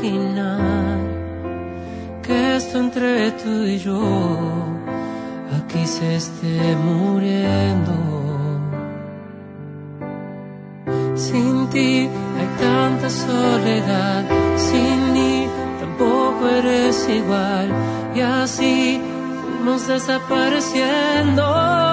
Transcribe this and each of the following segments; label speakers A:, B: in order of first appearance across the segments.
A: imaginar que esto entre tú y yo aquí se esté muriendo. Sin ti hay tanta soledad, sin mí tampoco eres igual, y así fuimos desapareciendo.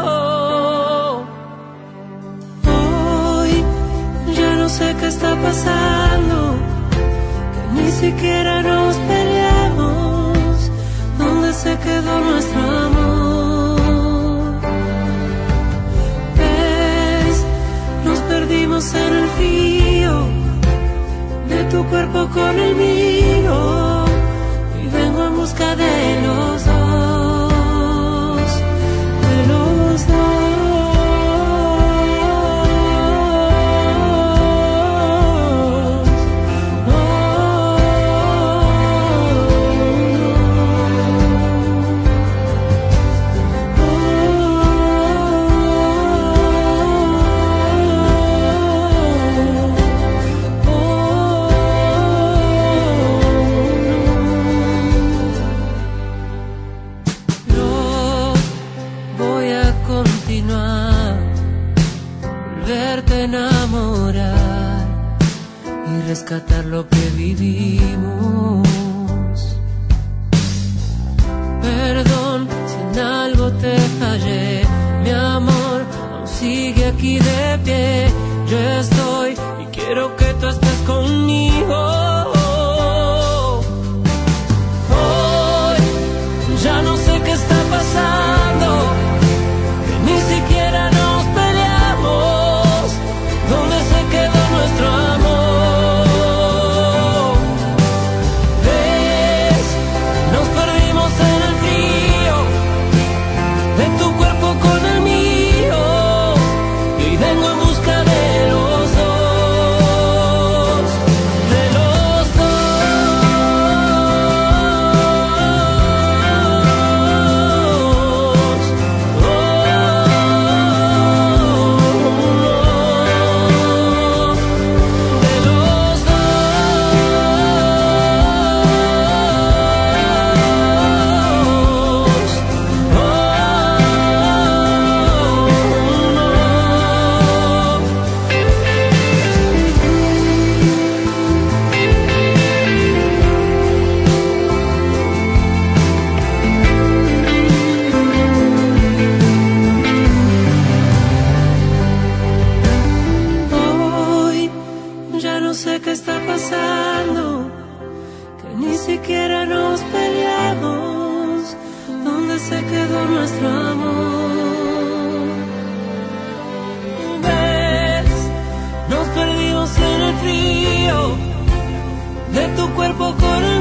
A: Hoy ya no sé qué está pasando, que ni siquiera nos peleamos. ¿Dónde se quedó nuestro amor? ¿Ves? Nos perdimos en el frío de tu cuerpo con el mío, y vengo en busca de los dos, de los dos. Volverte a enamorar y rescatar lo que vivimos. Perdón si en algo te fallé, mi amor aún sigue aquí de pie. Yo estoy y quiero que tú estés conmigo. Hoy ya no sé qué está pasando, que ni siquiera nos peleamos. ¿Dónde se quedó nuestro amor? ¿Ves? Nos perdimos en el frío de tu cuerpo con el mío, y hoy vengo en busca de los dos, de los qué está pasando, que ni siquiera nos peleamos. ¿Dónde se quedó nuestro amor? ¿Ves? Nos perdimos en el frío de tu cuerpo con el